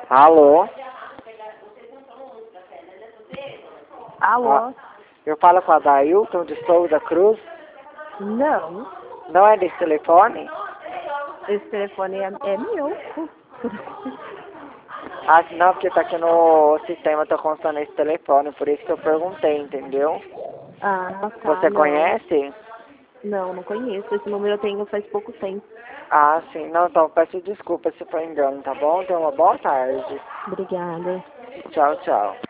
Alô? Alô? Ah, eu falo com a Dailton de Souza Cruz. Não, Não é desse telefone? esse telefone é meu. Ah, não, porque tá aqui no sistema, tá constando esse telefone, por isso que eu perguntei, entendeu? Ah, tá, Você não. conhece? Não conheço. Esse número eu tenho faz pouco tempo. Ah, sim. Não, então peço desculpa se foi engano, tá bom? Tenha uma boa tarde. Obrigada. Tchau, tchau.